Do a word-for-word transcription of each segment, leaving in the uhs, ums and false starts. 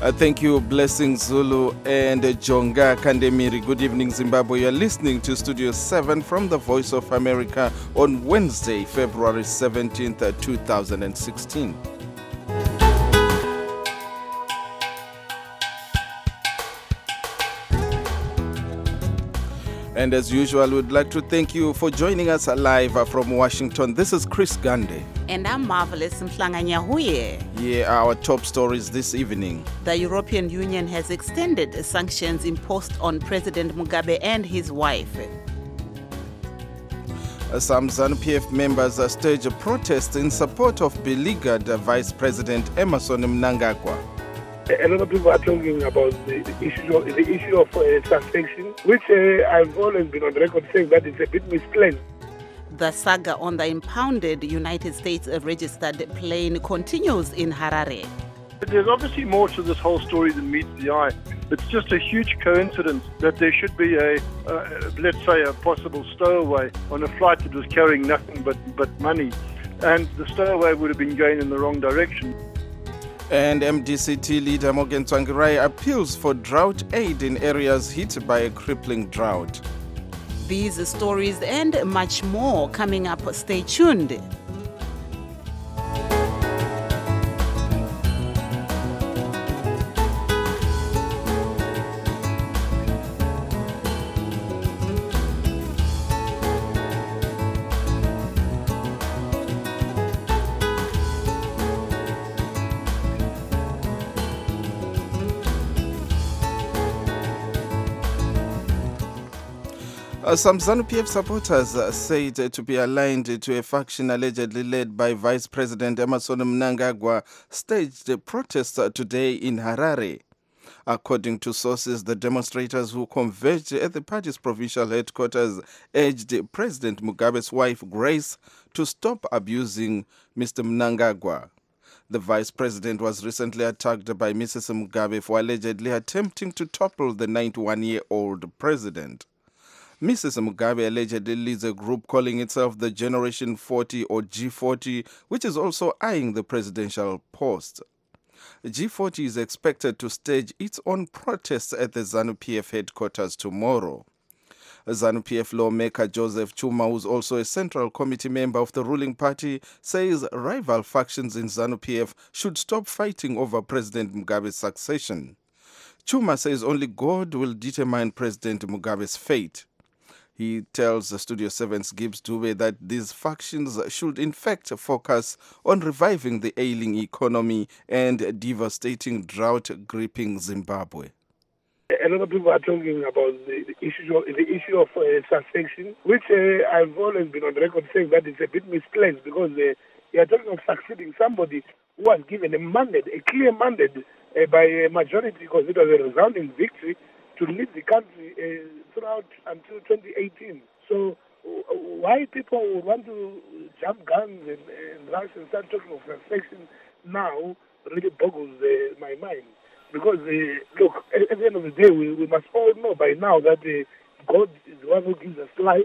Uh, thank you, Blessing Zulu and uh, Jonga Kandemiri. Good evening, Zimbabwe. You're listening to Studio seven from the Voice of America on Wednesday, February seventeenth, uh, two thousand sixteen. And as usual, we'd like to thank you for joining us live uh, from Washington. This is Chris Gande. And I'm Marvelous Mhlanganyahuye. Yeah, our top stories this evening. The European Union has extended sanctions imposed on President Mugabe and his wife. Uh, some ZANU-P F members uh, stage a protest in support of beleaguered uh, Vice President Emmerson Mnangagwa. A lot of people are talking about the, the issue of, the issue of uh, transaction, which uh, I've always been on record saying that it's a bit misplaced. The saga on the impounded United States registered plane continues in Harare. There's obviously more to this whole story than meets the eye. It's just a huge coincidence that there should be a, uh, let's say, a possible stowaway on a flight that was carrying nothing but, but money. And the stowaway would have been going in the wrong direction. And M D C T leader Morgan Tsvangirai appeals for drought aid in areas hit by a crippling drought. These stories and much more coming up. Stay tuned. Uh, some ZANU-P F supporters uh, said uh, to be aligned to a faction allegedly led by Vice President Emmerson Mnangagwa staged a protest uh, today in Harare. According to sources, the demonstrators who converged at the party's provincial headquarters urged President Mugabe's wife, Grace, to stop abusing Mister Mnangagwa. The vice president was recently attacked by Missus Mugabe for allegedly attempting to topple the ninety-one-year-old president. Missus Mugabe allegedly leads a group calling itself the Generation forty or G forty, which is also eyeing the presidential post. G forty is expected to stage its own protests at the ZANU-P F headquarters tomorrow. ZANU-P F lawmaker Joseph Chuma, who is also a Central Committee member of the ruling party, says rival factions in ZANU-P F should stop fighting over President Mugabe's succession. Chuma says only God will determine President Mugabe's fate. He tells Studio seven's Gibbs Dube that these factions should in fact focus on reviving the ailing economy and devastating drought gripping Zimbabwe. A lot of people are talking about the, the issue of, the issue of uh, transaction, which uh, I've always been on record saying that it's a bit misplaced because uh, you are talking of succeeding somebody who was given a mandate, a clear mandate uh, by a majority because it was a resounding victory to lead the country uh, throughout until twenty eighteen. So uh, why people would want to jump guns and, and rush and start talking of transaction now really boggles uh, my mind. Because, uh, look, at, at the end of the day, we, we must all know by now that uh, God is the one who gives us life.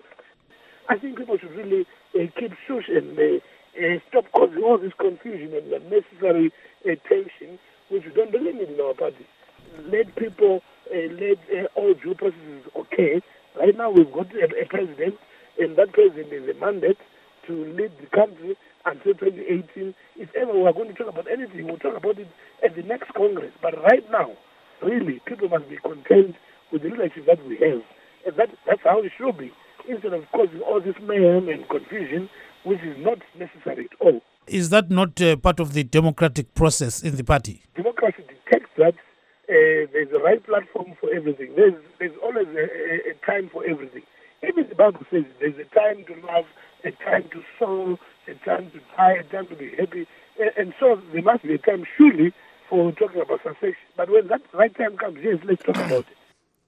I think people should really uh, keep shush and uh, uh, stop causing all this confusion and unnecessary uh, tension, which we don't really need in our party. Let people, uh, let uh, all due processes okay. Right now we've got a, a president, and that president is a mandate to lead the country until twenty eighteen. If ever we are going to talk about anything, we'll talk about it at the next Congress. But right now, really, people must be content with the leadership that we have. And that, that's how it should be, instead of causing all this mayhem and confusion, which is not necessary at all. Is that not uh, part of the democratic process in the party? Democracy detects that uh, there's a right platform for everything. There's, there's always a, a, a time for everything. Even the Bible says there's a time to love, a time to sow, a time to die, a time to be happy. And, and so there must be a time, surely, for talking about succession. But when that right time comes, yes, let's talk about it.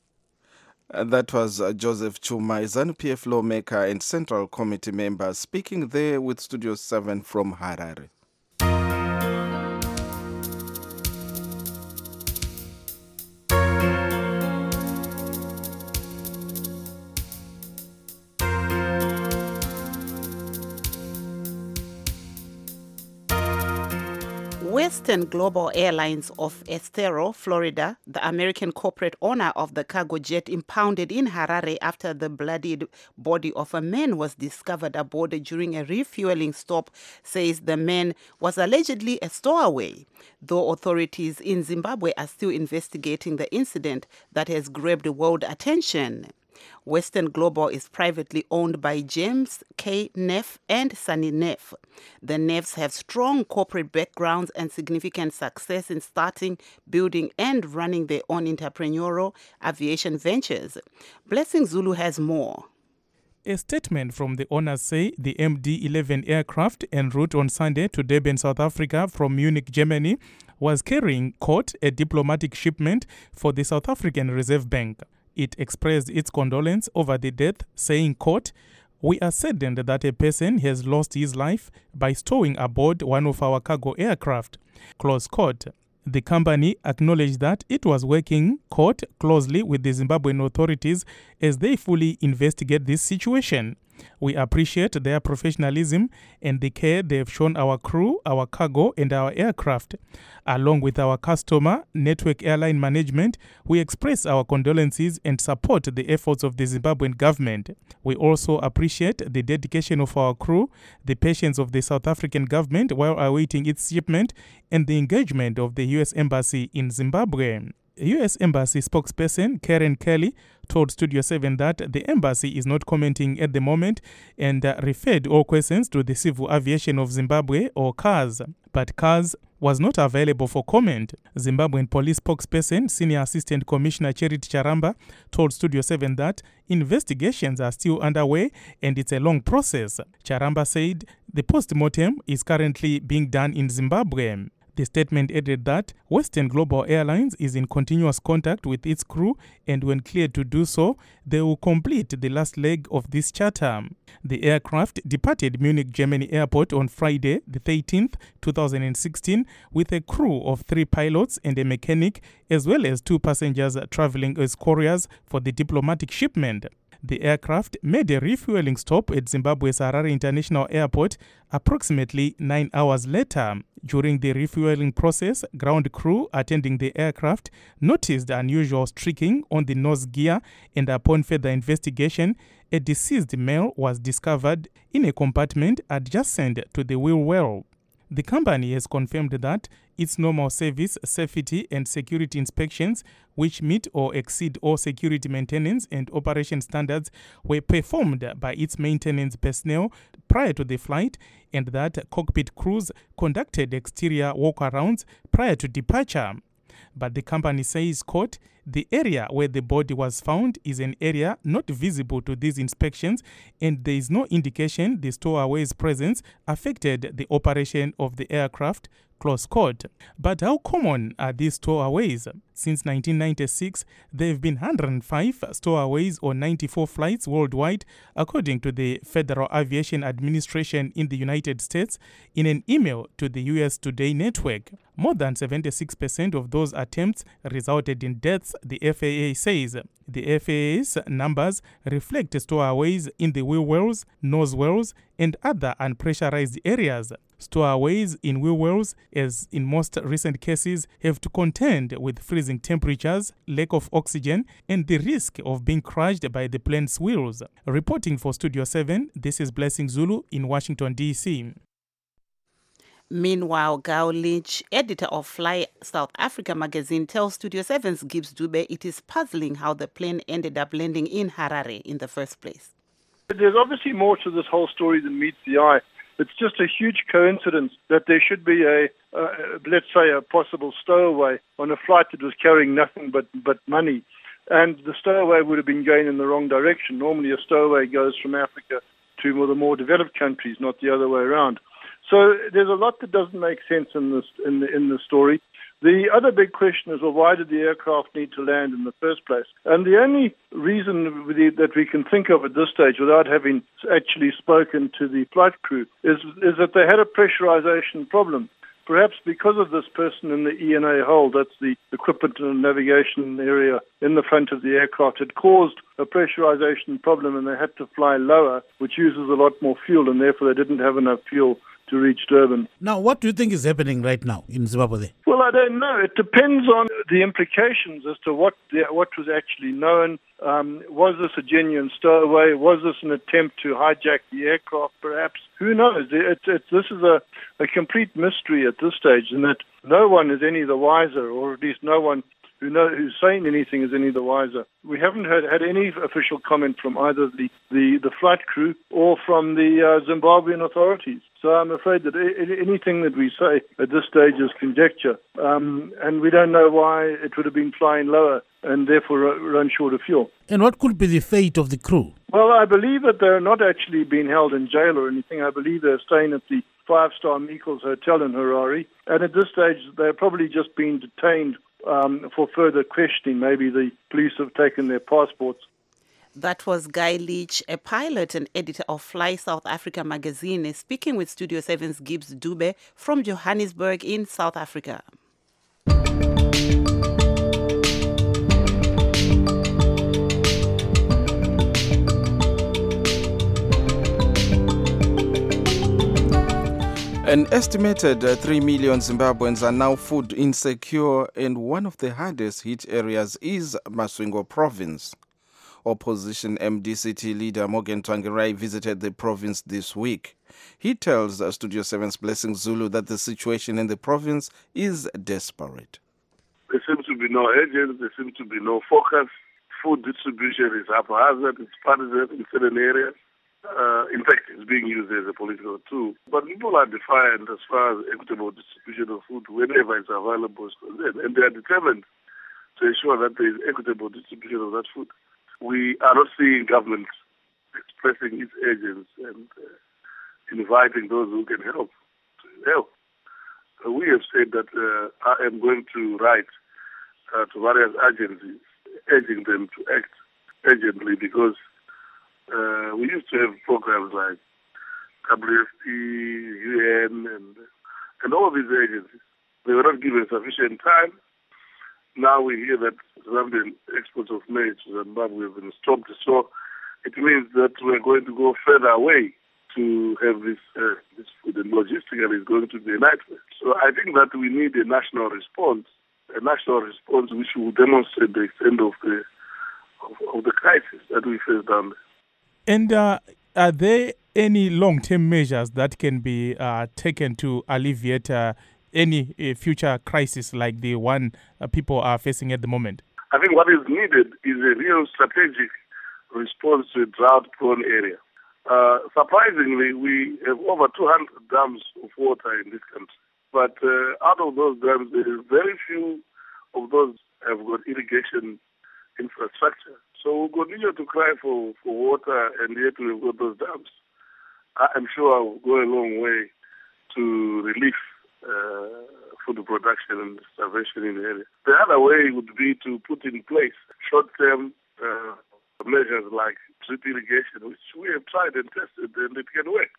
And that was uh, Joseph Chuma, ZANU-P F lawmaker and Central Committee member, speaking there with Studio seven from Harare. Western Global Airlines of Estero, Florida, the American corporate owner of the cargo jet impounded in Harare after the bloodied body of a man was discovered aboard during a refueling stop, says the man was allegedly a stowaway, though authorities in Zimbabwe are still investigating the incident that has grabbed world attention. Western Global is privately owned by James K. Neff and Sunny Neff. The Neffs have strong corporate backgrounds and significant success in starting, building, and running their own entrepreneurial aviation ventures. Blessing Zulu has more. A statement from the owners say the M D eleven aircraft en route on Sunday to Durban, South Africa from Munich, Germany, was carrying, quote, a diplomatic shipment for the South African Reserve Bank. It expressed its condolence over the death, saying, quote, "We are saddened that a person has lost his life by stowing aboard one of our cargo aircraft," close quote. The company acknowledged that it was working, quote, closely with the Zimbabwean authorities as they fully investigate this situation. "We appreciate their professionalism and the care they have shown our crew, our cargo, and our aircraft. Along with our customer, Network Airline Management, we express our condolences and support the efforts of the Zimbabwean government. We also appreciate the dedication of our crew, the patience of the South African government while awaiting its shipment, and the engagement of the U S Embassy in Zimbabwe." U S Embassy spokesperson Karen Kelly told Studio seven that the embassy is not commenting at the moment and uh, referred all questions to the Civil Aviation of Zimbabwe, or C A S. But C A S was not available for comment. Zimbabwean police spokesperson, Senior Assistant Commissioner Charity Charamba, told Studio seven that investigations are still underway and it's a long process. Charamba said the post-mortem is currently being done in Zimbabwe. The statement added that Western Global Airlines is in continuous contact with its crew, and when cleared to do so, they will complete the last leg of this charter. The aircraft departed Munich, Germany airport on Friday, the thirteenth, two thousand sixteen, with a crew of three pilots and a mechanic, as well as two passengers traveling as couriers for the diplomatic shipment. The aircraft made a refueling stop at Zimbabwe's Harare International Airport approximately nine hours later. During the refueling process, ground crew attending the aircraft noticed unusual streaking on the nose gear, and upon further investigation, a deceased male was discovered in a compartment adjacent to the wheel well. The company has confirmed that its normal service, safety, and security inspections, which meet or exceed all security maintenance and operation standards, were performed by its maintenance personnel prior to the flight, and that cockpit crews conducted exterior walkarounds prior to departure. But the company says, quote, "The area where the body was found is an area not visible to these inspections, and there is no indication the stowaway's presence affected the operation of the aircraft," close quote. But how common are these stowaways? Since nineteen ninety-six, there have been one hundred five stowaways on ninety-four flights worldwide, according to the Federal Aviation Administration in the United States, in an email to the U S Today network. More than seventy-six percent of those attempts resulted in deaths, the F A A says. The F A A's numbers reflect stowaways in the wheel wells, nose wells, and other unpressurized areas. Stowaways in wheel wells, as in most recent cases, have to contend with freezing temperatures, lack of oxygen, and the risk of being crushed by the plane's wheels. Reporting for Studio seven, this is Blessing Zulu in Washington, D C Meanwhile, Gao Lynch, editor of Fly South Africa magazine, tells Studio seven's Gibbs Dube it is puzzling how the plane ended up landing in Harare in the first place. There's obviously more to this whole story than meets the eye. It's just a huge coincidence that there should be a, uh, let's say, a possible stowaway on a flight that was carrying nothing but, but money. And the stowaway would have been going in the wrong direction. Normally a stowaway goes from Africa to the more developed countries, not the other way around. So there's a lot that doesn't make sense in this in the, in the story. The other big question is, well, why did the aircraft need to land in the first place? And the only reason that we can think of at this stage, without having actually spoken to the flight crew, is, is that they had a pressurization problem. Perhaps because of this person in the E N A hold, that's the equipment and navigation area in the front of the aircraft, had caused a pressurization problem, and they had to fly lower, which uses a lot more fuel, and therefore they didn't have enough fuel to reach Durban. Now, what do you think is happening right now in Zimbabwe? Well, I don't know. It depends on the implications as to what the, what was actually known. Um, was this a genuine stowaway? Was this an attempt to hijack the aircraft, perhaps? Who knows? It, it, this is a, a complete mystery at this stage, in that no one is any the wiser, or at least no one who know, who's saying anything is any the wiser. We haven't heard, had any official comment from either the, the, the flight crew or from the uh, Zimbabwean authorities. So I'm afraid that anything that we say at this stage is conjecture. Um, and we don't know why it would have been flying lower and therefore run short of fuel. And what could be the fate of the crew? Well, I believe that they're not actually being held in jail or anything. I believe they're staying at the five-star Meikles Hotel in Harare. And at this stage, they're probably just being detained um, for further questioning. Maybe the police have taken their passports. That was Guy Leach, a pilot and editor of Fly South Africa magazine, speaking with Studio seven's Gibbs Dube from Johannesburg in South Africa. An estimated uh, three million Zimbabweans are now food insecure, and one of the hardest hit areas is Masvingo province. Opposition M D C T leader Morgan Tsvangirai visited the province this week. He tells uh, Studio seven's Blessing Zulu that the situation in the province is desperate. There seems to be no agents, there seems to be no focus. Food distribution is haphazard, it's partisan in certain areas. Uh, in fact, it's being used as a political tool. But people are defiant as far as equitable distribution of food whenever it's available, and they are determined to ensure that there is equitable distribution of that food. We are not seeing government expressing its agents and uh, inviting those who can help to help. Uh, we have said that uh, I am going to write uh, to various agencies, urging them to act urgently, because Uh, we used to have programs like W F P, U N, and, and all these agencies. They were not given sufficient time. Now we hear that Zambian exports of maize to Zimbabwe have been stopped. So it means that we're going to go further away to have this, uh, this food, and logistically it's going to be a nightmare. So I think that we need a national response, a national response which will demonstrate the extent of the, of, of the crisis that we face down there. And uh, are there any long-term measures that can be uh, taken to alleviate uh, any uh, future crisis like the one uh, people are facing at the moment? I think what is needed is a real strategic response to a drought-prone area. Uh, surprisingly, we have over two hundred dams of water in this country. But uh, out of those dams, there is very few of those have got irrigation infrastructure. So we'll continue to cry for, for water, and yet we've got those dams. I'm sure I'll go a long way to relieve uh, food production and starvation in the area. The other way would be to put in place short-term uh, measures like drip irrigation, which we have tried and tested, and it can work.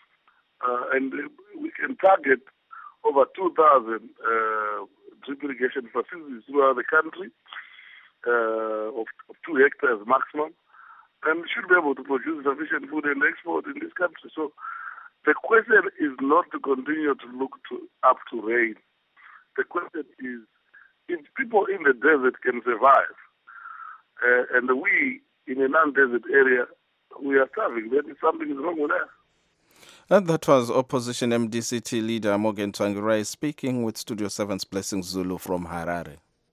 Uh, and we can target over two thousand uh, drip irrigation facilities throughout the country. Uh, of, of two hectares maximum, and should be able to produce sufficient food and export in this country. So the question is not to continue to look to, up to rain. The question is, if people in the desert can survive, uh, and we in a non-desert area, we are starving, then something is wrong with us. And that was opposition M D C T leader Morgan Tsvangirai speaking with Studio seven's Blessing Zulu from Harare.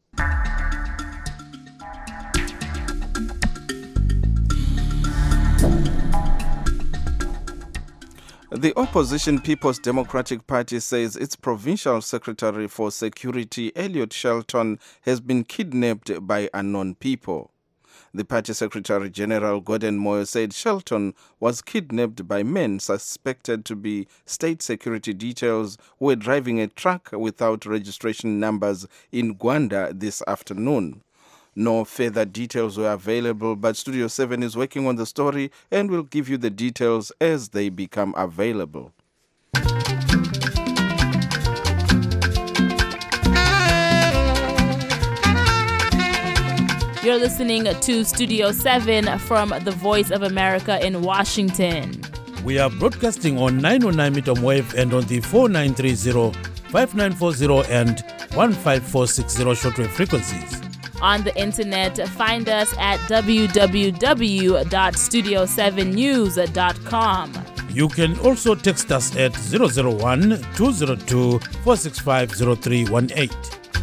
The opposition People's Democratic Party says its provincial secretary for security, Elliot Shelton, has been kidnapped by unknown people. The party secretary general Gordon Moyo said Shelton was kidnapped by men suspected to be state security details who were driving a truck without registration numbers in Gwanda this afternoon. No further details were available, but Studio seven is working on the story and will give you the details as they become available. You're listening to Studio seven from the Voice of America in Washington. We are broadcasting on nine oh nine meter wave and on the four nine three zero, five nine four zero and one five four six zero shortwave frequencies. On the internet, find us at w w w dot studio seven news dot com. You can also text us at zero zero one, two zero two, four six five, zero three one eight.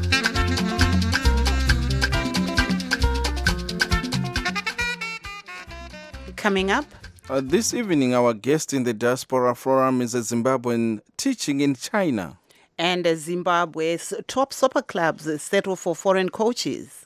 Coming up, Uh, this evening, our guest in the Diaspora Forum is a Zimbabwean teaching in China. and Zimbabwe's top soccer clubs settle for foreign coaches.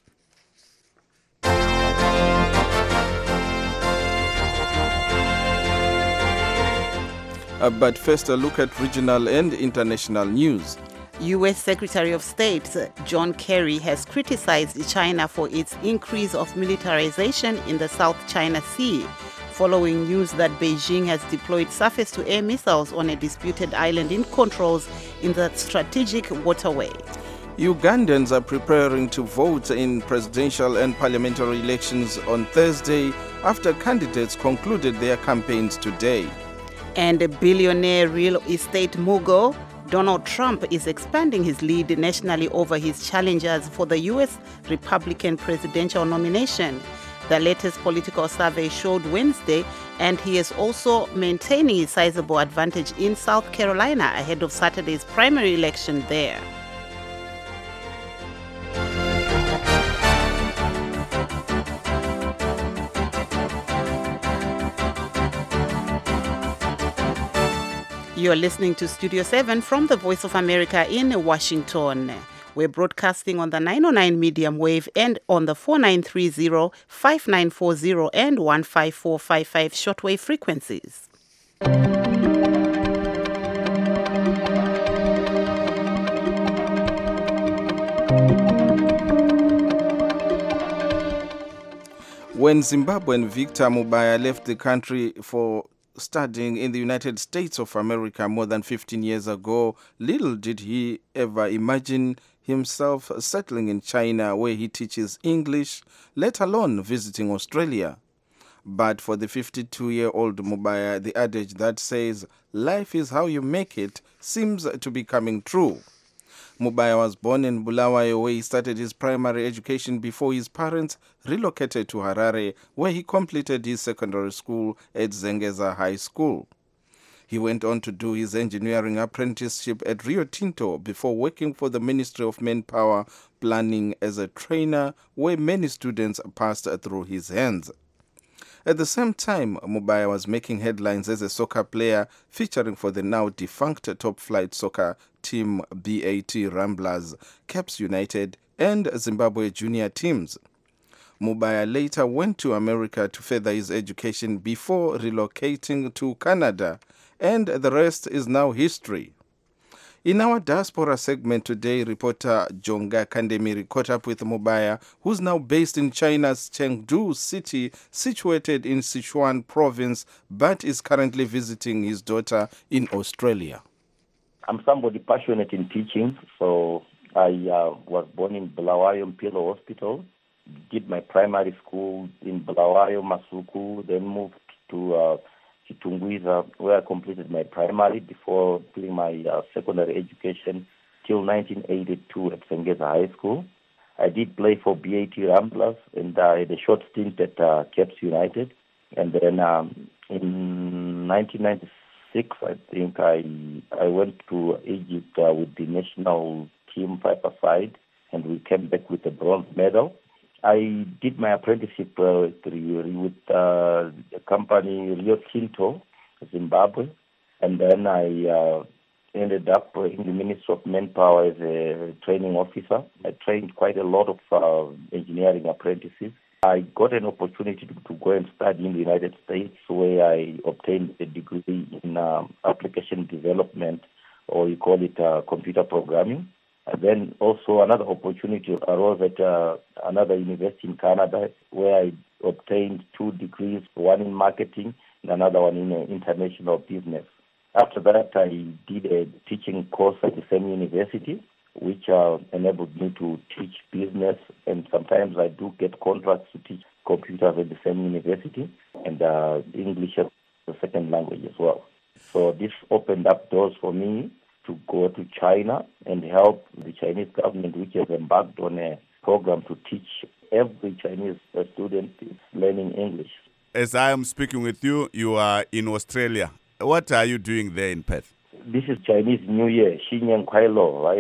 Uh, but first, a look at regional and international news. U S Secretary of State John Kerry has criticized China for its increase of militarization in the South China Sea, following news that Beijing has deployed surface-to-air missiles on a disputed island it controls in the strategic waterway. Ugandans are preparing to vote in presidential and parliamentary elections on Thursday after candidates concluded their campaigns today. And billionaire real estate mogul Donald Trump is expanding his lead nationally over his challengers for the U S Republican presidential nomination. The latest political survey showed Wednesday, and he is also maintaining his sizable advantage in South Carolina ahead of Saturday's primary election there. You're listening to Studio seven from the Voice of America in Washington. We're broadcasting on the nine oh nine medium wave and on the four nine three zero, five nine four zero and one five four five five shortwave frequencies. When Zimbabwean Victor Mubaya left the country for studying in the United States of America more than fifteen years ago, little did he ever imagine himself settling in China, where he teaches English, let alone visiting Australia. But for the fifty-two-year-old Mubaya, the adage that says, life is how you make it, seems to be coming true. Mubaya was born in Bulawayo, where he started his primary education before his parents relocated to Harare, where he completed his secondary school at Zengeza High School. He went on to do his engineering apprenticeship at Rio Tinto before working for the Ministry of Manpower Planning as a trainer, where many students passed through his hands. At the same time, Mubaya was making headlines as a soccer player, featuring for the now defunct top-flight soccer team B A T Ramblers, Caps United, and Zimbabwe junior teams. Mubaya later went to America to further his education before relocating to Canada, and the rest is now history. In our diaspora segment today, reporter Jonga Kandemiri caught up with Mubaya, who's now based in China's Chengdu city, situated in Sichuan province, but is currently visiting his daughter in Australia. I'm somebody passionate in teaching, so I uh, was born in Bulawayo Mpilo Hospital, did my primary school in Bulawayo, Masuku, then moved to uh, Chitungwiza, where I completed my primary before doing my uh, secondary education till nineteen eighty-two at Zengeza High School. I did play for B A T Ramblers, and I had a short stint at uh, Caps United. And then um, in nineteen ninety-six, I think I I went to Egypt uh, with the national team five-a-side, and we came back with a bronze medal. I did my apprenticeship uh, with uh, the company Rio Tinto, Zimbabwe, and then I uh, ended up in the Ministry of Manpower as a training officer. I trained quite a lot of uh, engineering apprentices. I got an opportunity to, to go and study in the United States, where I obtained a degree in uh, application development, or you call it uh, computer programming. And then also another opportunity arose at uh, another university in Canada, where I obtained two degrees, one in marketing and another one in uh, international business. After that, I did a teaching course at the same university, which uh, enabled me to teach business, and sometimes I do get contracts to teach computers at the same university, and uh, English a second language as well. So this opened up doors for me to go to China and help the Chinese government, which has embarked on a program to teach every Chinese student learning English. As I am speaking with you, you are in Australia. What are you doing there in Perth? This is Chinese New Year, Xinyang Kuai Lo, right?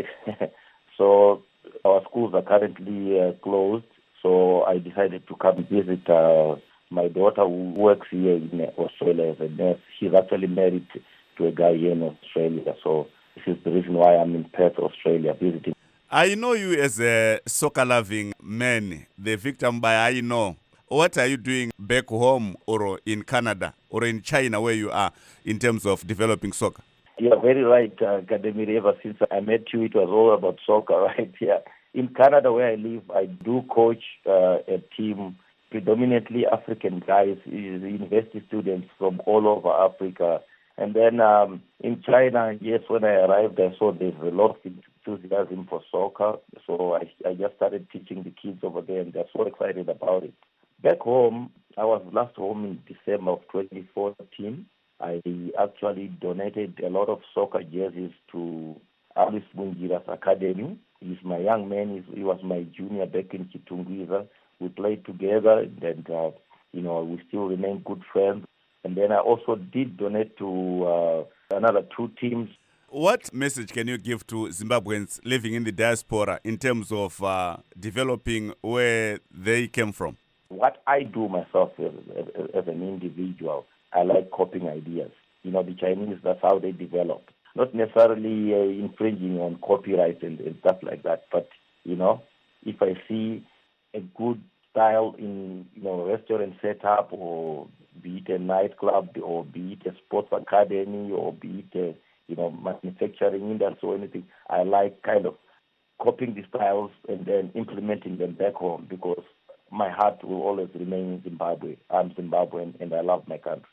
So our schools are currently uh, closed. So I decided to come visit uh, my daughter who works here in Australia as a nurse. She's actually married to a guy here in Australia. So this is the reason why I'm in Perth, Australia, visiting. I know you as a soccer-loving man, the victim by I know. What are you doing back home or in Canada or in China where you are in terms of developing soccer? You're very right, uh, Kademir. Ever since I met you, it was all about soccer, right? Yeah. In Canada, where I live, I do coach uh, a team, predominantly African guys, university students from all over Africa. And then um, in China, yes, when I arrived, I saw there's a lot of enthusiasm for soccer. So I, I just started teaching the kids over there, and they're so excited about it. Back home, I was last home in December of twenty fourteen. I actually donated a lot of soccer jerseys to Alice Bungira's academy. He's my young man. He's, he was my junior back in Kitungwiza. We played together, and uh, you know, we still remain good friends. And then I also did donate to uh, another two teams. What message can you give to Zimbabweans living in the diaspora in terms of uh, developing where they came from? What I do myself as, as, as an individual, I like copying ideas. You know, the Chinese, that's how they develop. Not necessarily uh, infringing on copyright and, and stuff like that, but, you know, if I see a good style in, you know, restaurant setup, or be it a nightclub, or be it a sports academy, or be it a, you know, manufacturing industry or anything, I like kind of copying the styles and then implementing them back home, because my heart will always remain in Zimbabwe. I'm Zimbabwean and I love my country.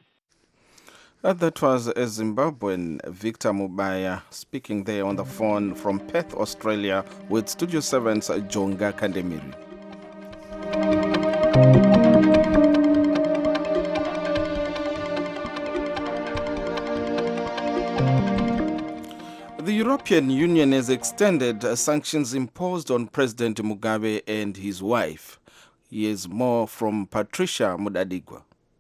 Uh, that was a Zimbabwean, Victor Mubaya, speaking there on the phone from Perth, Australia, with Studio seven's Jonga Kandemiri. The European Union has extended sanctions imposed on President Mugabe and his wife. Here's more from Patricia Mudadigwa.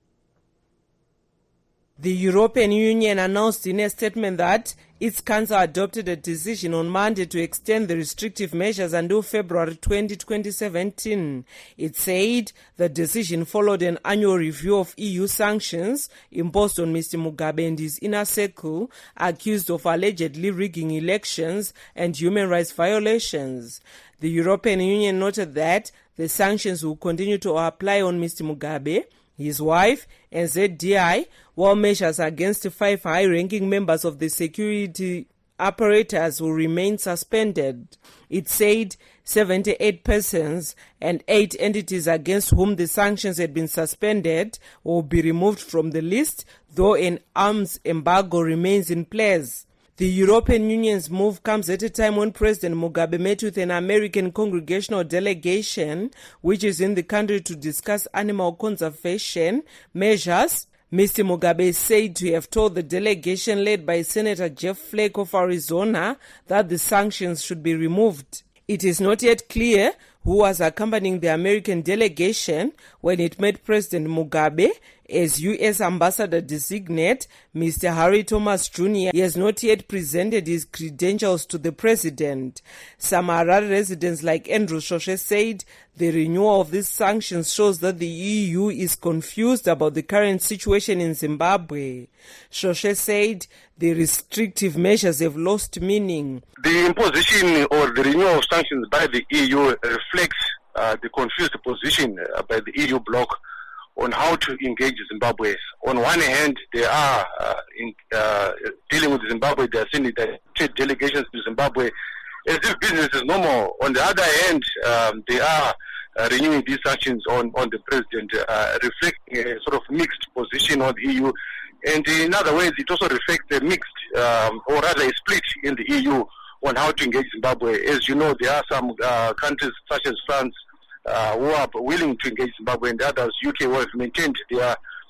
The European Union announced in a statement that its council adopted a decision on Monday to extend the restrictive measures until February twentieth, twenty seventeen. It said the decision followed an annual review of E U sanctions imposed on Mister Mugabe and his inner circle, accused of allegedly rigging elections and human rights violations. The European Union noted that the sanctions will continue to apply on Mister Mugabe, his wife, and Z D I, while measures against five high-ranking members of the security apparatus will remain suspended. It said seventy-eight persons and eight entities against whom the sanctions had been suspended will be removed from the list, though an arms embargo remains in place. The European Union's move comes at a time when President Mugabe met with an American congressional delegation, which is in the country to discuss animal conservation measures. Mister Mugabe is said to have told the delegation led by Senator Jeff Flake of Arizona that the sanctions should be removed. It is not yet clear who was accompanying the American delegation when it met President Mugabe. As U S Ambassador designate, Mister Harry Thomas Junior He has not yet presented his credentials to the president. Some Harare residents like Andrew Shoshe said the renewal of these sanctions shows that the E U is confused about the current situation in Zimbabwe. Shoshe said the restrictive measures have lost meaning. The imposition or the renewal of sanctions by the E U reflects uh, the confused position uh, by the E U bloc on how to engage Zimbabwe. On one hand, they are uh, in, uh, dealing with Zimbabwe, they are sending their trade delegations to Zimbabwe as if business is normal. On the other hand, um, they are uh, renewing these sanctions on, on the president, uh, reflecting a sort of mixed position on the E U. And in other ways, it also reflects a mixed, um, or rather a split in the E U on how to engage Zimbabwe. As you know, there are some uh, countries such as France, Uh, who are willing to engage Zimbabwe, and others, U K, who have maintained their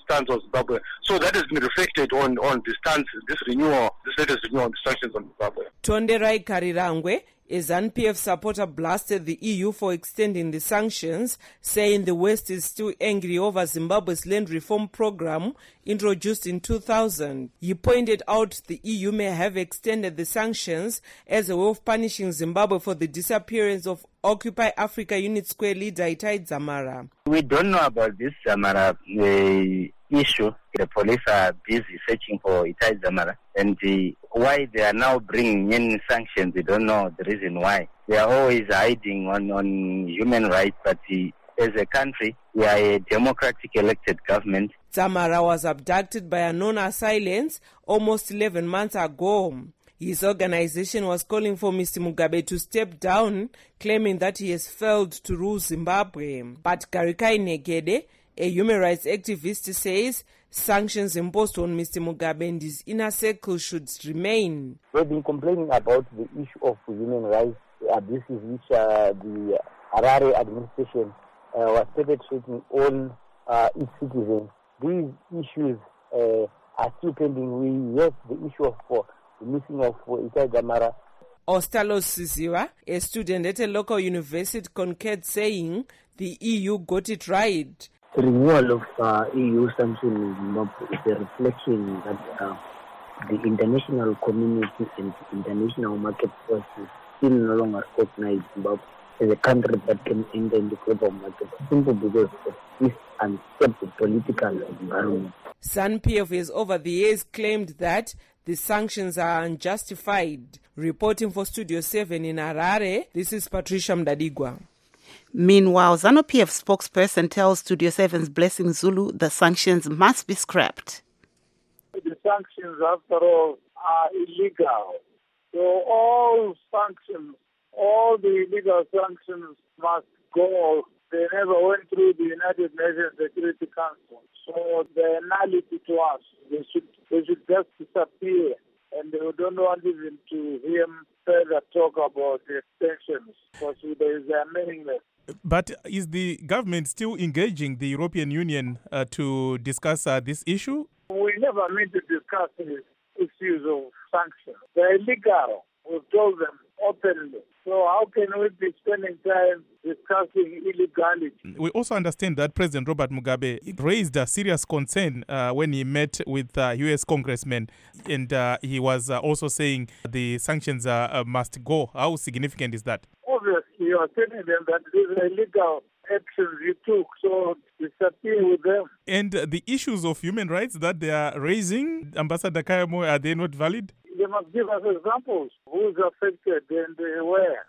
stance of Zimbabwe. So that has been reflected on, on the stance, this renewal, this latest renewal on the sanctions on Zimbabwe. Tonderai Karirangwe, a ZANU-P F supporter, blasted the E U for extending the sanctions, saying the West is still angry over Zimbabwe's land reform program introduced in two thousand. He pointed out the E U may have extended the sanctions as a way of punishing Zimbabwe for the disappearance of Occupy Africa Unit Square leader Itai Dzamara. We don't know about this Dzamara uh, issue. The police are busy searching for Itai Dzamara, and the, why they are now bringing in sanctions, we don't know the reason why. They are always hiding on, on human rights, but the, as a country, we are a democratic elected government. Dzamara was abducted by unknown assailants almost eleven months ago. His organization was calling for Mister Mugabe to step down, claiming that he has failed to rule Zimbabwe. But Garikai Negede, a human rights activist, says sanctions imposed on Mister Mugabe and his inner circle should remain. We've been complaining about the issue of human rights abuses which uh, the Harare administration uh, was perpetrating on uh, its citizens. These issues uh, are still pending. We have the issue of uh, the missing of uh, Itai Dzamara. Ostalos Sisiwa, a student at a local university, concurred, saying the E U got it right. The renewal of uh, E U sanctions is a reflection that uh, the international community and international market forces still no longer recognize Zimbabwe as a country that can enter in the global market simply because of this unstable political environment. ZANU-P F has over the years claimed that the sanctions are unjustified. Reporting for Studio seven in Harare, this is Patricia Mdadigwa. Meanwhile, ZANU-P F spokesperson tells Studio seven's Blessing Zulu the sanctions must be scrapped. The sanctions, after all, are illegal. So all sanctions, all the illegal sanctions must go. They never went through the United Nations Security Council. So they're nullity to us. They should, they should just disappear. And we don't want even to hear him further talk about the extensions, because they are meaningless. But is the government still engaging the European Union uh, to discuss uh, this issue? We never mean to discuss the issues of sanctions. They're illegal. We've told them openly. So how can we be spending time discussing illegality? We also understand that President Robert Mugabe raised a serious concern uh, when he met with uh, U S congressmen, and uh, he was uh, also saying the sanctions uh, uh, must go. How significant is that? Obviously, you are telling them that these are illegal actions you took, so disappear with them. And uh, the issues of human rights that they are raising, Ambassador Khaya Moyo, are they not valid? They must give us examples. Who's affected and uh, where?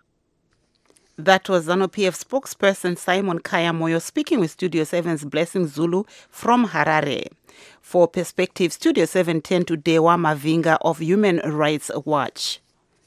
That was ZANU-P F spokesperson Simon Khaya Moyo speaking with Studio seven's Blessing Zulu from Harare. For Perspective, Studio seven turned to Dewa Mavinga of Human Rights Watch.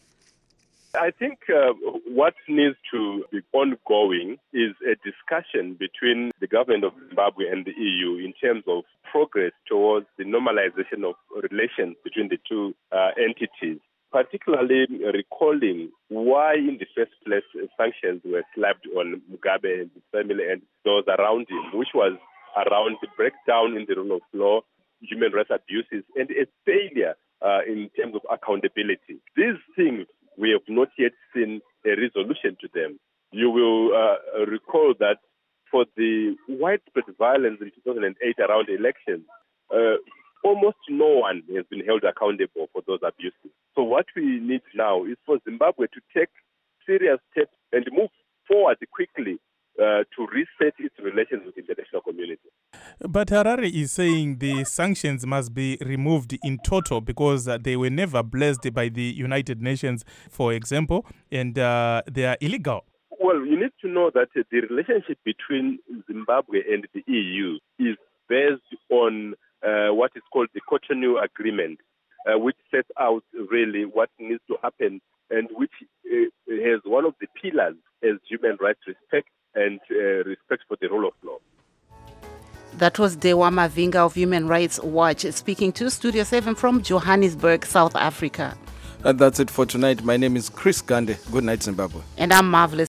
I think uh, what needs to be ongoing is a discussion between the government of Zimbabwe and the E U in terms of progress towards the normalization of relations between the two uh, entities, particularly recalling why in the first place sanctions were slapped on Mugabe and his family and those around him, which was around the breakdown in the rule of law, human rights abuses, and a failure uh, in terms of accountability. These things, we have not yet seen a resolution to them. You will uh, recall that for the widespread violence in two thousand eight around elections, uh, almost no one has been held accountable for those abuses. So what we need now is for Zimbabwe to take serious steps and move forward quickly uh, to reset its relations with the international community. But Harare is saying the sanctions must be removed in total because uh, they were never blessed by the United Nations, for example, and uh, they are illegal. Well, you need to know that uh, the relationship between Zimbabwe and the E U is based on uh, what is called the Cotonou Agreement, uh, which sets out really what needs to happen and which uh, has one of the pillars as human rights respect and uh, respect for the rule of law. That was Dewa Mavinga of Human Rights Watch speaking to Studio seven from Johannesburg, South Africa. And that's it for tonight. My name is Chris Gande. Good night, Zimbabwe. And I'm Marvelous.